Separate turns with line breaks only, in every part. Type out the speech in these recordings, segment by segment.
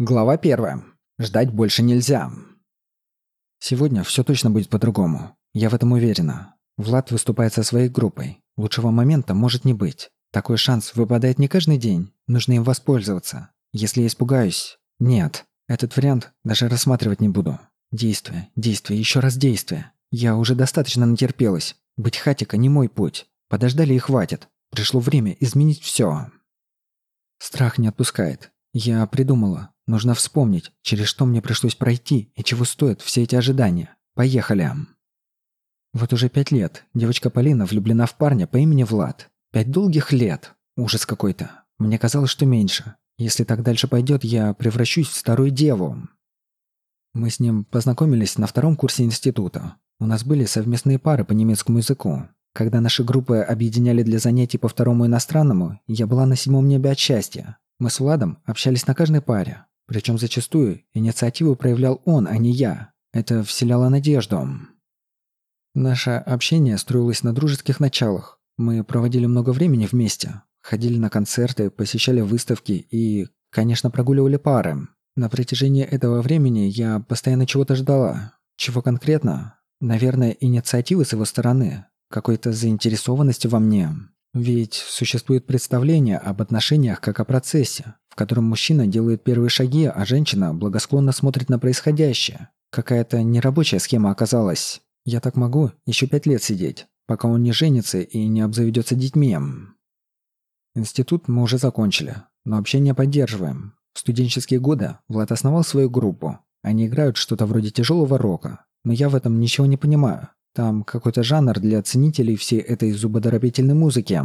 Глава 1. Ждать больше нельзя. Сегодня все точно будет по-другому. Я в этом уверена. Влад выступает со своей группой. Лучшего момента может не быть. Такой шанс выпадает не каждый день. Нужно им воспользоваться. Если я испугаюсь... Нет. Этот вариант даже рассматривать не буду. Действие, действие, еще раз действие. Я уже достаточно натерпелась. Быть хатика не мой путь. Подождали и хватит. Пришло время изменить все. Страх не отпускает. Я придумала. Нужно вспомнить, через что мне пришлось пройти и чего стоят все эти ожидания. Поехали. Вот уже 5 лет девочка Полина влюблена в парня по имени Влад. 5 долгих лет. Ужас какой-то. Мне казалось, что меньше. Если так дальше пойдет, я превращусь в старую деву. Мы с ним познакомились на 2-м курсе института. У нас были совместные пары по немецкому языку. Когда наши группы объединяли для занятий по 2-му иностранному, я была на 7-м небе от счастья. Мы с Владом общались на каждой паре. Причем зачастую инициативу проявлял он, а не я. Это вселяло надежду. Наше общение строилось на дружеских началах. Мы проводили много времени вместе. Ходили на концерты, посещали выставки и, конечно, прогуливали пары. На протяжении этого времени я постоянно чего-то ждала. Чего конкретно? Наверное, инициативы с его стороны. Какой-то заинтересованности во мне. Ведь существует представление об отношениях как о процессе, в котором мужчина делает первые шаги, а женщина благосклонно смотрит на происходящее. Какая-то нерабочая схема оказалась. Я так могу еще 5 лет сидеть, пока он не женится и не обзаведется детьми. Институт мы уже закончили, но общение поддерживаем. В студенческие годы Влад основал свою группу. Они играют что-то вроде тяжелого рока, но я в этом ничего не понимаю. Там какой-то жанр для ценителей всей этой зубодробительной музыки.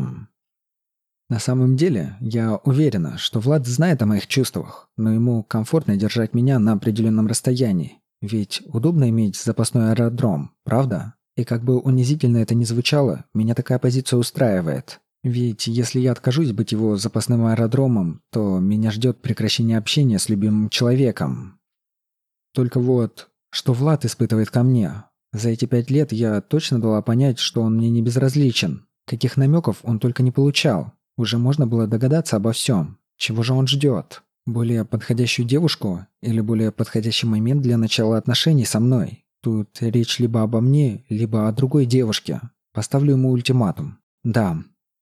На самом деле, я уверена, что Влад знает о моих чувствах, но ему комфортно держать меня на определенном расстоянии. Ведь удобно иметь запасной аэродром, правда? И как бы унизительно это ни звучало, меня такая позиция устраивает. Ведь если я откажусь быть его запасным аэродромом, то меня ждет прекращение общения с любимым человеком. Только вот, что Влад испытывает ко мне. За эти 5 лет я точно дала понять, что он мне не безразличен. Каких намеков он только не получал. Уже можно было догадаться обо всем. Чего же он ждет? Более подходящую девушку или более подходящий момент для начала отношений со мной? Тут речь либо обо мне, либо о другой девушке. Поставлю ему ультиматум. Да.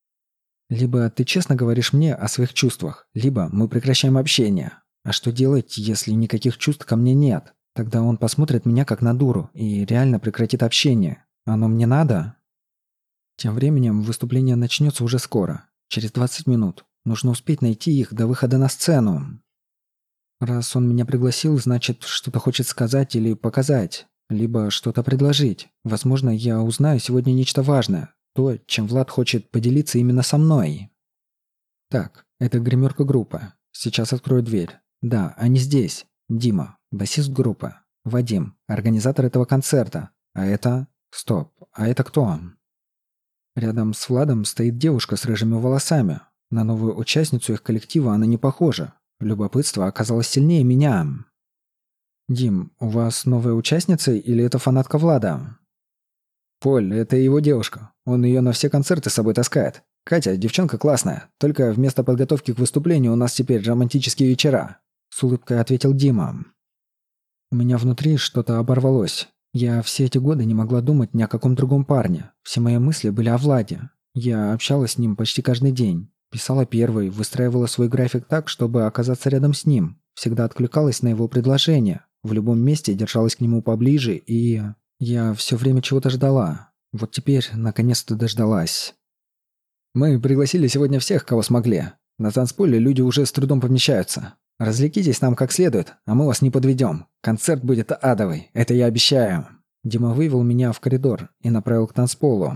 Либо ты честно говоришь мне о своих чувствах, либо мы прекращаем общение. А что делать, если никаких чувств ко мне нет? Тогда он посмотрит меня как на дуру и реально прекратит общение. Оно мне надо? Тем временем выступление начнется уже скоро. Через 20 минут. Нужно успеть найти их до выхода на сцену. Раз он меня пригласил, значит, что-то хочет сказать или показать. Либо что-то предложить. Возможно, я узнаю сегодня нечто важное. То, чем Влад хочет поделиться именно со мной. Так, это гримерка группы. Сейчас открою дверь. Да, они здесь. Дима, басист группы. Вадим, организатор этого концерта. А это... Стоп, а это кто? Рядом с Владом стоит девушка с рыжими волосами. На новую участницу их коллектива она не похожа. Любопытство оказалось сильнее меня. «Дим, у вас новая участница или это фанатка Влада?» «Поль, это его девушка. Он ее на все концерты с собой таскает. Катя, девчонка классная. Только вместо подготовки к выступлению у нас теперь романтические вечера», — с улыбкой ответил Дима. У меня внутри что-то оборвалось. Я все эти годы не могла думать ни о каком другом парне. Все мои мысли были о Владе. Я общалась с ним почти каждый день. Писала первой, выстраивала свой график так, чтобы оказаться рядом с ним. Всегда откликалась на его предложения. В любом месте держалась к нему поближе, и... Я все время чего-то ждала. Вот теперь, наконец-то, дождалась. «Мы пригласили сегодня всех, кого смогли. На танцполе люди уже с трудом помещаются. Развлекитесь нам как следует, а мы вас не подведем. Концерт будет адовый, это я обещаю». Дима вывел меня в коридор и направил к танцполу.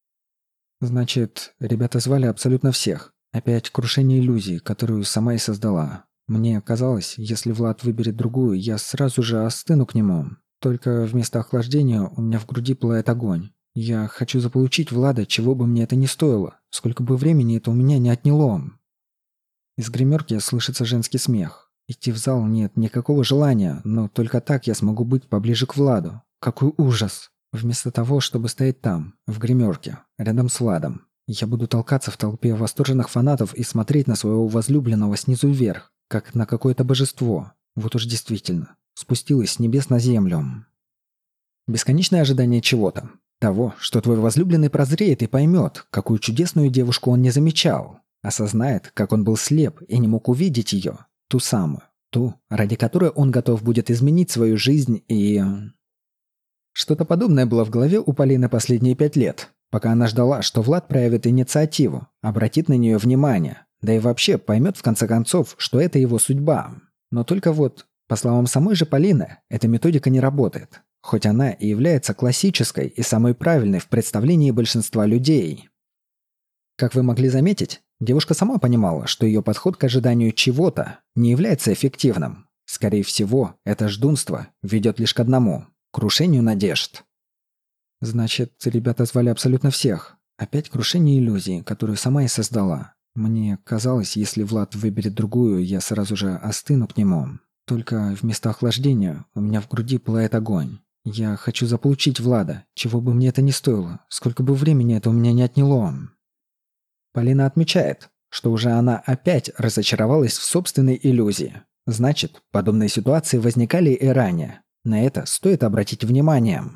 Значит, ребята звали абсолютно всех. Опять крушение иллюзий, которую сама и создала. Мне казалось, если Влад выберет другую, я сразу же остыну к нему. Только вместо охлаждения у меня в груди пылает огонь. Я хочу заполучить Влада, чего бы мне это ни стоило, сколько бы времени это у меня не отняло. Из гримерки слышится женский смех. Идти в зал нет никакого желания, но только так я смогу быть поближе к Владу. Какой ужас! Вместо того, чтобы стоять там, в гримерке, рядом с Владом, я буду толкаться в толпе восторженных фанатов и смотреть на своего возлюбленного снизу вверх, как на какое-то божество. Вот уж действительно, спустилась с небес на землю. Бесконечное ожидание чего-то. Того, что твой возлюбленный прозреет и поймет, какую чудесную девушку он не замечал. Осознает, как он был слеп и не мог увидеть ее. Ту самую. Ту, ради которой он готов будет изменить свою жизнь и... Что-то подобное было в голове у Полины последние 5 лет, пока она ждала, что Влад проявит инициативу, обратит на нее внимание, да и вообще поймет в конце концов, что это его судьба. Но только вот, по словам самой же Полины, эта методика не работает, хоть она и является классической и самой правильной в представлении большинства людей. Как вы могли заметить, девушка сама понимала, что ее подход к ожиданию чего-то не является эффективным. Скорее всего, это ждунство ведет лишь к одному – крушению надежд. Значит, ребята звали абсолютно всех. Опять крушение иллюзии, которую сама и создала. Мне казалось, если Влад выберет другую, я сразу же остыну к нему. Только вместо охлаждения у меня в груди пылает огонь. Я хочу заполучить Влада, чего бы мне это ни стоило, сколько бы времени это у меня не отняло. Полина отмечает, что уже она опять разочаровалась в собственной иллюзии. Значит, подобные ситуации возникали и ранее. На это стоит обратить внимание.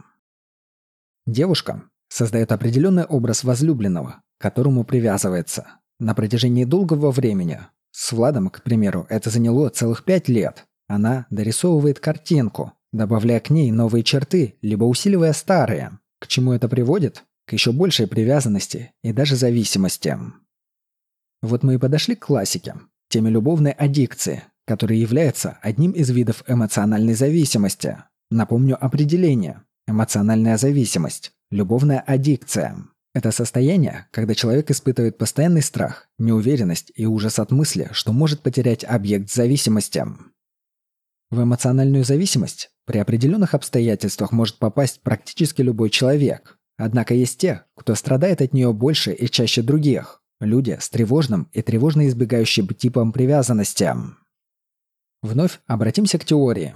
Девушка создает определенный образ возлюбленного, к которому привязывается. На протяжении долгого времени. С Владом, к примеру, это заняло целых 5 лет. Она дорисовывает картинку, добавляя к ней новые черты, либо усиливая старые. К чему это приводит? К еще большей привязанности и даже зависимости. Вот мы и подошли к классике, теме любовной аддикции, которая является одним из видов эмоциональной зависимости. Напомню определение. Эмоциональная зависимость. Любовная аддикция. Это состояние, когда человек испытывает постоянный страх, неуверенность и ужас от мысли, что может потерять объект зависимости. В эмоциональную зависимость при определенных обстоятельствах может попасть практически любой человек. Однако есть те, кто страдает от нее больше и чаще других. Люди с тревожным и тревожно избегающим типом привязанности. Вновь обратимся к теории.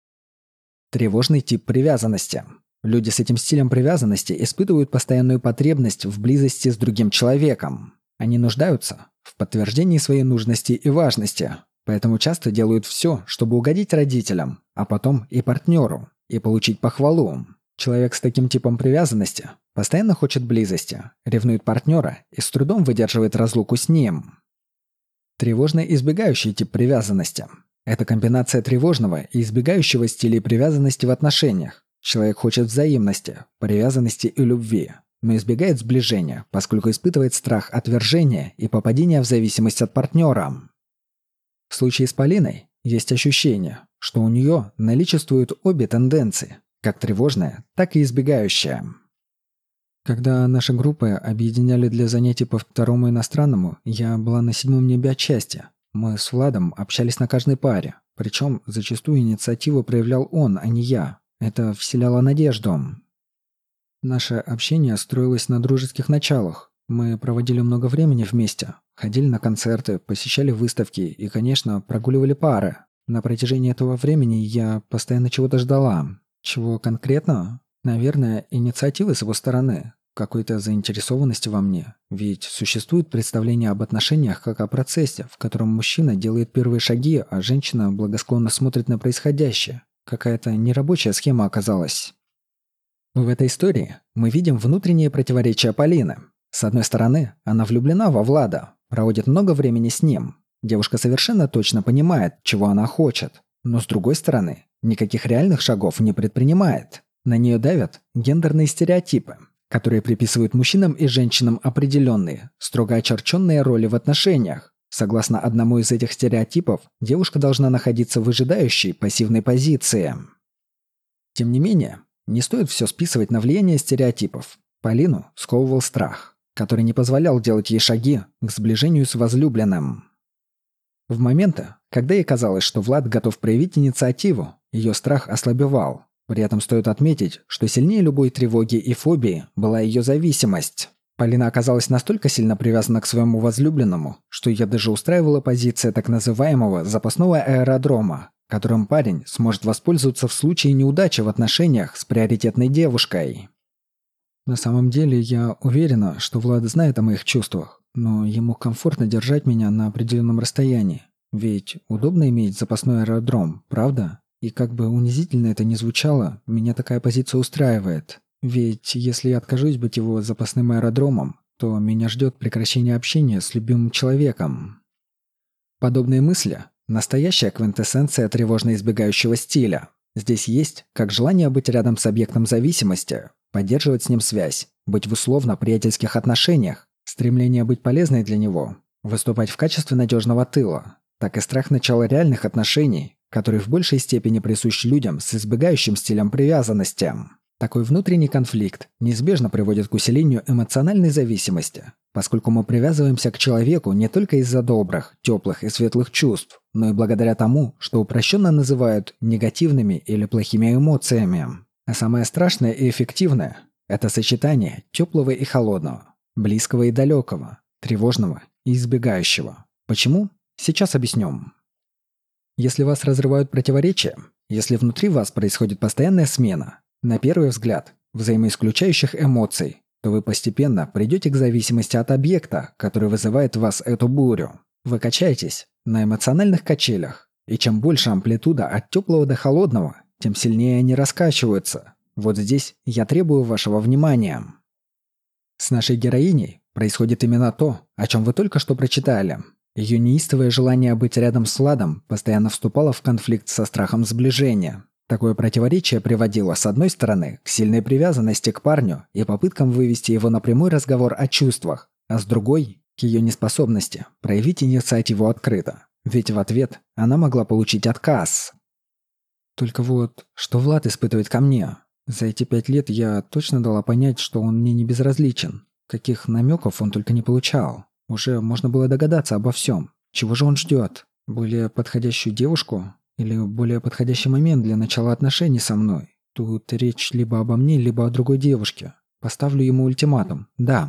Тревожный тип привязанности. Люди с этим стилем привязанности испытывают постоянную потребность в близости с другим человеком. Они нуждаются в подтверждении своей нужности и важности, поэтому часто делают все, чтобы угодить родителям, а потом и партнеру, и получить похвалу. Человек с таким типом привязанности постоянно хочет близости, ревнует партнера и с трудом выдерживает разлуку с ним. Тревожный избегающий тип привязанности – это комбинация тревожного и избегающего стилей привязанности в отношениях. Человек хочет взаимности, привязанности и любви, но избегает сближения, поскольку испытывает страх отвержения и попадения в зависимость от партнера. В случае с Полиной есть ощущение, что у нее наличествуют обе тенденции, как тревожная, так и избегающая. Когда наши группы объединяли для занятий по второму иностранному, я была на 7-м небе от счастья. Мы с Владом общались на каждой паре, причем зачастую инициативу проявлял он, а не я. Это вселяло надежду. Наше общение строилось на дружеских началах. Мы проводили много времени вместе, ходили на концерты, посещали выставки и, конечно, прогуливали пары. На протяжении этого времени я постоянно чего-то ждала. Чего конкретно? Наверное, инициативы с его стороны, какой-то заинтересованности во мне. Ведь существует представление об отношениях как о процессе, в котором мужчина делает первые шаги, а женщина благосклонно смотрит на происходящее. Какая-то нерабочая схема оказалась. В этой истории мы видим внутренние противоречия Полины. С одной стороны, она влюблена во Влада, проводит много времени с ним. Девушка совершенно точно понимает, чего она хочет. Но с другой стороны, никаких реальных шагов не предпринимает. На нее давят гендерные стереотипы, которые приписывают мужчинам и женщинам определенные, строго очерченные роли в отношениях. Согласно одному из этих стереотипов, девушка должна находиться в выжидающей, пассивной позиции. Тем не менее, не стоит все списывать на влияние стереотипов. Полину сковывал страх, который не позволял делать ей шаги к сближению с возлюбленным. В моменты, когда ей казалось, что Влад готов проявить инициативу, ее страх ослабевал. При этом стоит отметить, что сильнее любой тревоги и фобии была ее зависимость. Полина оказалась настолько сильно привязана к своему возлюбленному, что ее даже устраивала позиция так называемого запасного аэродрома, которым парень сможет воспользоваться в случае неудачи в отношениях с приоритетной девушкой. На самом деле, я уверена, что Влад знает о моих чувствах, но ему комфортно держать меня на определенном расстоянии. Ведь удобно иметь запасной аэродром, правда? И как бы унизительно это ни звучало, меня такая позиция устраивает. Ведь если я откажусь быть его запасным аэродромом, то меня ждет прекращение общения с любимым человеком. Подобные мысли – настоящая квинтэссенция тревожно-избегающего стиля. Здесь есть как желание быть рядом с объектом зависимости, поддерживать с ним связь, быть в условно-приятельских отношениях, стремление быть полезной для него, выступать в качестве надежного тыла, так и страх начала реальных отношений, который в большей степени присущ людям с избегающим стилем привязанности. Такой внутренний конфликт неизбежно приводит к усилению эмоциональной зависимости, поскольку мы привязываемся к человеку не только из-за добрых, теплых и светлых чувств, но и благодаря тому, что упрощенно называют негативными или плохими эмоциями. А самое страшное и эффективное – это сочетание теплого и холодного, близкого и далекого, тревожного и избегающего. Почему? Сейчас объясню. Если вас разрывают противоречия, если внутри вас происходит постоянная смена, на первый взгляд, взаимоисключающих эмоций, то вы постепенно придете к зависимости от объекта, который вызывает в вас эту бурю. Вы качаетесь на эмоциональных качелях, и чем больше амплитуда от теплого до холодного, тем сильнее они раскачиваются. Вот здесь я требую вашего внимания. С нашей героиней происходит именно то, о чем вы только что прочитали. Ее неистовое желание быть рядом с Владом постоянно вступало в конфликт со страхом сближения. Такое противоречие приводило, с одной стороны, к сильной привязанности к парню и попыткам вывести его на прямой разговор о чувствах, а с другой – к ее неспособности проявить инициативу открыто. Ведь в ответ она могла получить отказ. Только вот, что Влад испытывает ко мне? За эти 5 лет я точно дала понять, что он мне не безразличен. Каких намеков он только не получал. Уже можно было догадаться обо всем. Чего же он ждет? Более подходящую девушку? Или более подходящий момент для начала отношений со мной? Тут речь либо обо мне, либо о другой девушке. Поставлю ему ультиматум. Да.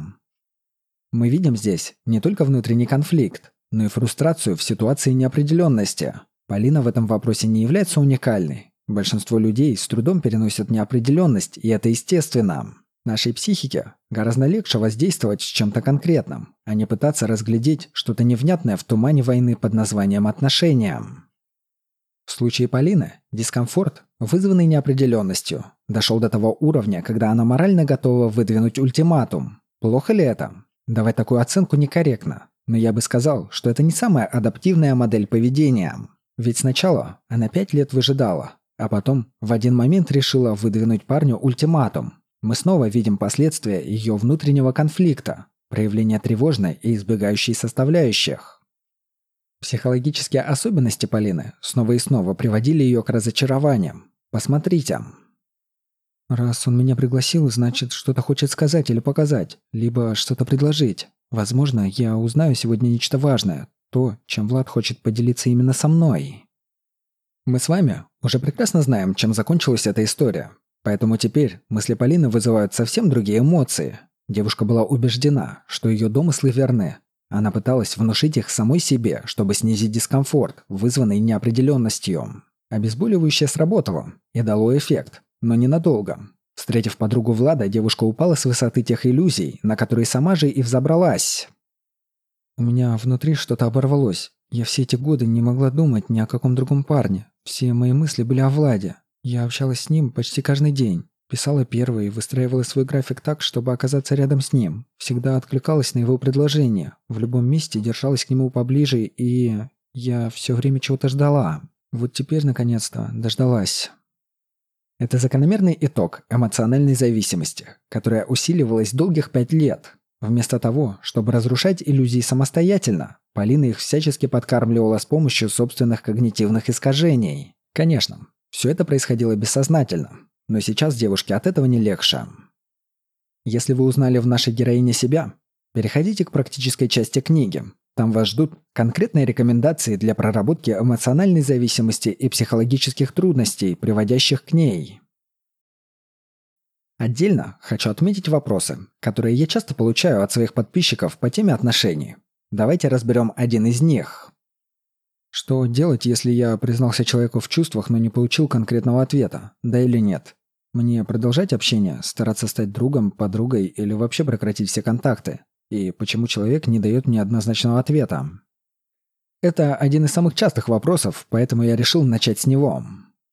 Мы видим здесь не только внутренний конфликт, но и фрустрацию в ситуации неопределенности. Полина в этом вопросе не является уникальной. Большинство людей с трудом переносят неопределенность, и это естественно. Нашей психике гораздо легче воздействовать с чем-то конкретным, а не пытаться разглядеть что-то невнятное в тумане войны под названием «отношения». В случае Полины дискомфорт, вызванный неопределенностью, дошел до того уровня, когда она морально готова выдвинуть ультиматум. Плохо ли это? Давать такую оценку некорректно, но я бы сказал, что это не самая адаптивная модель поведения. Ведь сначала она 5 лет выжидала, а потом в один момент решила выдвинуть парню ультиматум. Мы снова видим последствия ее внутреннего конфликта, проявление тревожной и избегающей составляющих. Психологические особенности Полины снова и снова приводили ее к разочарованиям. Посмотрите. Раз он меня пригласил, значит, что-то хочет сказать или показать, либо что-то предложить. Возможно, я узнаю сегодня нечто важное, то, чем Влад хочет поделиться именно со мной. Мы с вами уже прекрасно знаем, чем закончилась эта история. Поэтому теперь мысли Полины вызывают совсем другие эмоции. Девушка была убеждена, что ее домыслы верны. Она пыталась внушить их самой себе, чтобы снизить дискомфорт, вызванный неопределенностью. Обезболивающее сработало и дало эффект, но ненадолго. Встретив подругу Влада, девушка упала с высоты тех иллюзий, на которые сама же и взобралась. У меня внутри что-то оборвалось. Я все эти годы не могла думать ни о каком другом парне. Все мои мысли были о Владе. Я общалась с ним почти каждый день. Писала первый и выстраивала свой график так, чтобы оказаться рядом с ним. Всегда откликалась на его предложения. В любом месте держалась к нему поближе, и я все время чего-то ждала. Вот теперь, наконец-то, дождалась. Это закономерный итог эмоциональной зависимости, которая усиливалась долгих 5 лет. Вместо того, чтобы разрушать иллюзии самостоятельно, Полина их всячески подкармливала с помощью собственных когнитивных искажений. Конечно, все это происходило бессознательно. Но сейчас девушке от этого не легче. Если вы узнали в нашей героине себя, переходите к практической части книги. Там вас ждут конкретные рекомендации для проработки эмоциональной зависимости и психологических трудностей, приводящих к ней. Отдельно хочу отметить вопросы, которые я часто получаю от своих подписчиков по теме отношений. Давайте разберем один из них. Что делать, если я признался человеку в чувствах, но не получил конкретного ответа, да или нет? Мне продолжать общение, стараться стать другом, подругой или вообще прекратить все контакты? И почему человек не дает мне однозначного ответа? Это один из самых частых вопросов, поэтому я решил начать с него.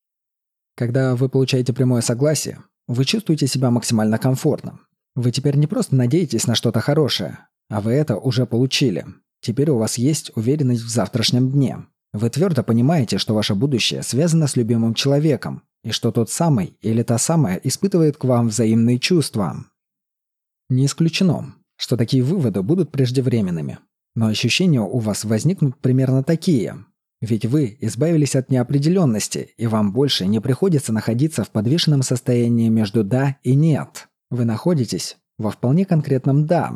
Когда вы получаете прямое согласие, вы чувствуете себя максимально комфортно. Вы теперь не просто надеетесь на что-то хорошее, а вы это уже получили. Теперь у вас есть уверенность в завтрашнем дне. Вы твердо понимаете, что ваше будущее связано с любимым человеком, и что тот самый или та самая испытывает к вам взаимные чувства. Не исключено, что такие выводы будут преждевременными, но ощущения у вас возникнут примерно такие. Ведь вы избавились от неопределенности, и вам больше не приходится находиться в подвешенном состоянии между «да» и «нет». Вы находитесь во вполне конкретном «да».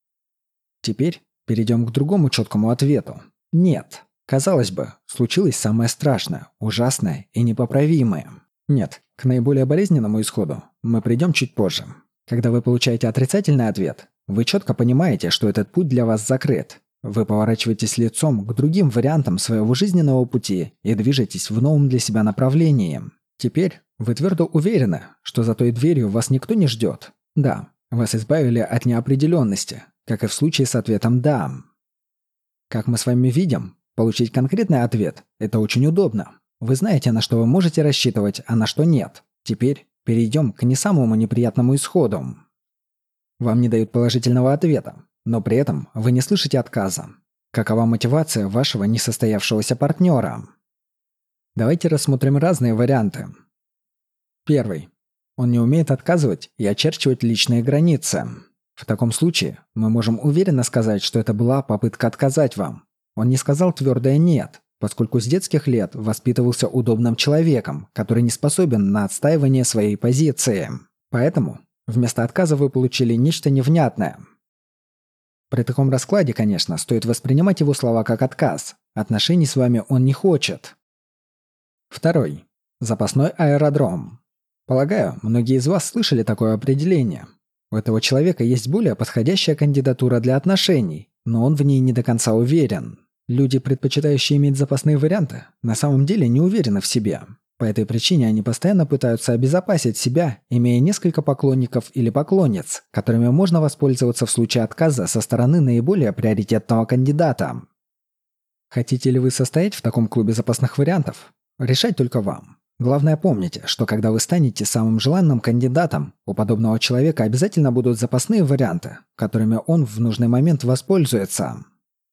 Теперь перейдем к другому четкому ответу. «Нет». Казалось бы, случилось самое страшное, ужасное и непоправимое. Нет, к наиболее болезненному исходу мы придем чуть позже. Когда вы получаете отрицательный ответ, вы четко понимаете, что этот путь для вас закрыт. Вы поворачиваетесь лицом к другим вариантам своего жизненного пути и движетесь в новом для себя направлении. Теперь вы твердо уверены, что за той дверью вас никто не ждет. Да, вас избавили от неопределенности, как и в случае с ответом «да». Как мы с вами видим, получить конкретный ответ – это очень удобно. Вы знаете, на что вы можете рассчитывать, а на что нет. Теперь перейдем к не самому неприятному исходу. Вам не дают положительного ответа, но при этом вы не слышите отказа. Какова мотивация вашего несостоявшегося партнера? Давайте рассмотрим разные варианты. Первый. Он не умеет отказывать и очерчивать личные границы. В таком случае мы можем уверенно сказать, что это была попытка отказать вам. Он не сказал твердое «нет», поскольку с детских лет воспитывался удобным человеком, который не способен на отстаивание своей позиции. Поэтому вместо отказа вы получили нечто невнятное. При таком раскладе, конечно, стоит воспринимать его слова как отказ. Отношений с вами он не хочет. Второй. Запасной аэродром. Полагаю, многие из вас слышали такое определение. У этого человека есть более подходящая кандидатура для отношений, но он в ней не до конца уверен. Люди, предпочитающие иметь запасные варианты, на самом деле не уверены в себе. По этой причине они постоянно пытаются обезопасить себя, имея несколько поклонников или поклонниц, которыми можно воспользоваться в случае отказа со стороны наиболее приоритетного кандидата. Хотите ли вы состоять в таком клубе запасных вариантов? Решать только вам. Главное, помните, что когда вы станете самым желанным кандидатом, у подобного человека обязательно будут запасные варианты, которыми он в нужный момент воспользуется.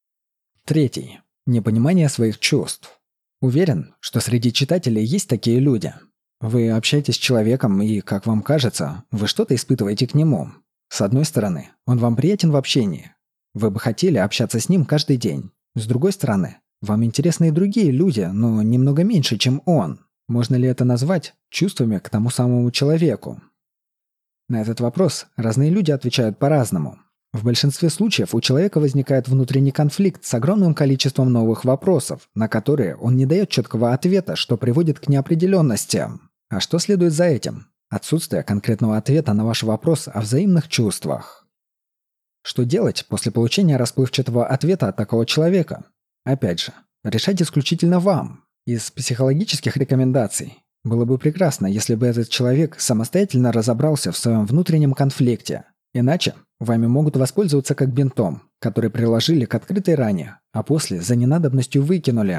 Третий. Непонимание своих чувств. Уверен, что среди читателей есть такие люди. Вы общаетесь с человеком и, как вам кажется, вы что-то испытываете к нему. С одной стороны, он вам приятен в общении. Вы бы хотели общаться с ним каждый день. С другой стороны, вам интересны и другие люди, но немного меньше, чем он. Можно ли это назвать чувствами к тому самому человеку? На этот вопрос разные люди отвечают по-разному. В большинстве случаев у человека возникает внутренний конфликт с огромным количеством новых вопросов, на которые он не дает четкого ответа, что приводит к неопределенности. А что следует за этим? Отсутствие конкретного ответа на ваш вопрос о взаимных чувствах. Что делать после получения расплывчатого ответа от такого человека? Опять же, решать исключительно вам. Из психологических рекомендаций было бы прекрасно, если бы этот человек самостоятельно разобрался в своем внутреннем конфликте. Иначе вами могут воспользоваться как бинтом, который приложили к открытой ране, а после за ненадобностью выкинули.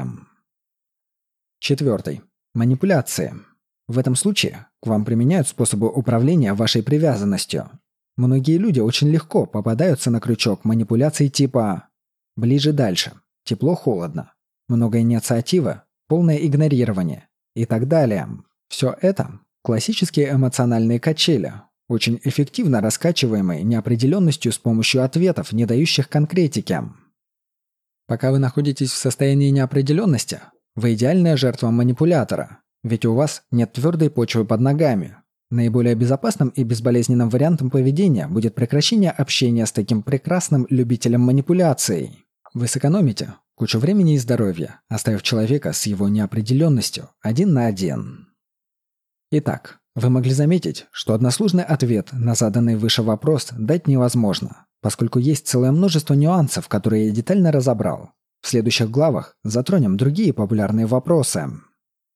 Четвертый. Манипуляции. В этом случае к вам применяют способы управления вашей привязанностью. Многие люди очень легко попадаются на крючок манипуляций типа «ближе-дальше», «тепло-холодно», «много инициативы», «полное игнорирование» и так далее. Все это – классические эмоциональные качели, очень эффективно раскачиваемые неопределенностью с помощью ответов, не дающих конкретики. Пока вы находитесь в состоянии неопределенности, вы идеальная жертва манипулятора, ведь у вас нет твердой почвы под ногами. Наиболее безопасным и безболезненным вариантом поведения будет прекращение общения с таким прекрасным любителем манипуляций. Вы сэкономите кучу времени и здоровья, оставив человека с его неопределенностью один на один. Итак, вы могли заметить, что односложный ответ на заданный выше вопрос дать невозможно, поскольку есть целое множество нюансов, которые я детально разобрал. В следующих главах затронем другие популярные вопросы.